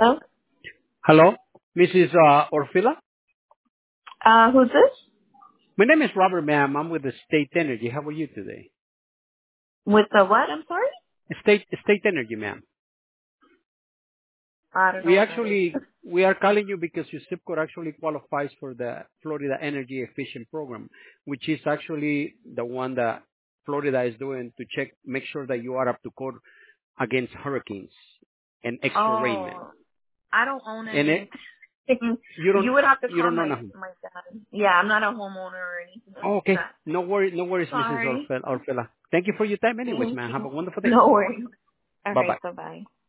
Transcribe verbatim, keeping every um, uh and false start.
Hello? Hello, Missus Uh, Orfila? Uh, who's this? My name is Robert, ma'am. I'm with the State Energy. How are you today? With the what? I'm sorry? State State Energy, ma'am. I don't know We what that is. actually, we are calling you because your zip code actually qualifies for the Florida Energy Efficient Program, which is actually the one that Florida is doing to check, make sure that you are up to code against hurricanes and extra rainment. Oh, I don't own And it, anything. you don't, You would have to you call don't know my nothing. my dad. Yeah, I'm not a homeowner or anything like Oh, okay. that. No worries, no worries, Missus Sorry. Orfila. Orfila. Thank you for your time anyways, Thank man. Have a you. wonderful day. No worries. All Bye-bye. right, bye-bye.